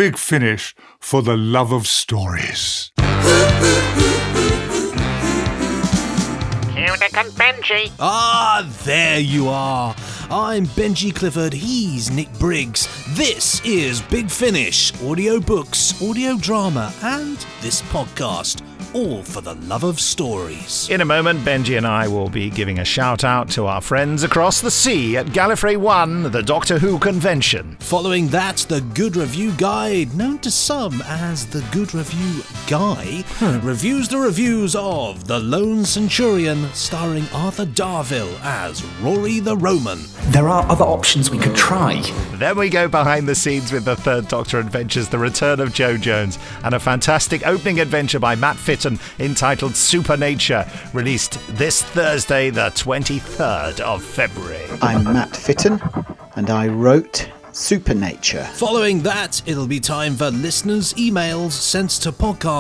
Big Finish for the love of stories. Here they come, Benji. Ah, there you are. I'm Benji Clifford, he's Nick Briggs. This is Big Finish, audiobooks, audio drama, and this podcast, all for the love of stories. In a moment, Benji and I will be giving a shout out to our friends across the sea at Gallifrey 1, the Doctor Who convention. Following that, the Good Review Guide, known to some as the Good Review Guy, reviews the reviews of The Lone Centurion, starring Arthur Darvill as Rory the Roman. There are other options we could try. Then we go behind the scenes with the Third Doctor Adventures, The Return of Jo Jones, and a fantastic opening adventure by Matt Fitton entitled Supernature, released this Thursday, the 23rd of February. I'm Matt Fitton, and I wrote Supernature. Following that, it'll be time for listeners' emails sent to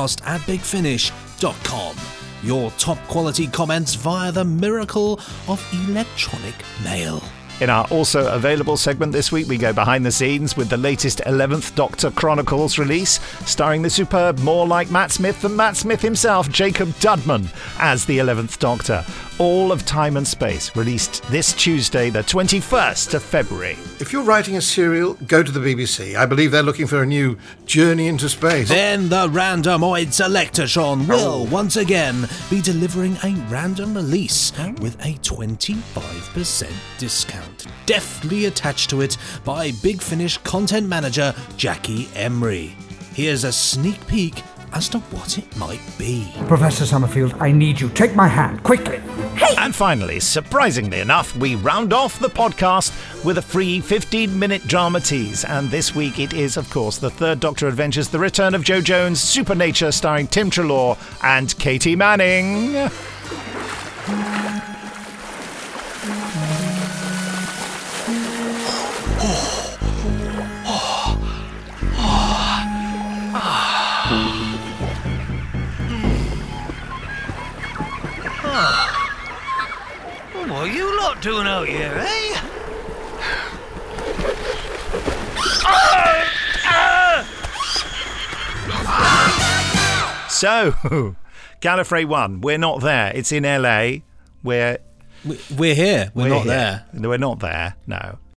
podcast@bigfinish.com. Your top quality comments via the miracle of electronic mail. In our also available segment this week, we go behind the scenes with the latest 11th Doctor Chronicles release, starring the superb, more like Matt Smith than Matt Smith himself, Jacob Dudman, as the 11th Doctor. All of Time and Space, released this Tuesday, the 21st of February. If you're writing a serial, go to the BBC. I believe they're looking for a new Journey into Space. Then the Randomoid Selectatron will once again be delivering a random release with a 25% discount, deftly attached to it by Big Finish content manager Jackie Emery. Here's a sneak peek as to what it might be. Professor Summerfield, I need you. Take my hand, quickly. And finally, surprisingly enough, we round off the podcast with a free 15-minute drama tease. And this week it is, of course, the Third Doctor Adventures, The Return of Jo Jones, Supernature, starring Tim Treloar and Katie Manning. What are you lot doing out here, eh? So, Gallifrey 1, we're not there. It's in LA. We're here. We're not there. We're not there, no.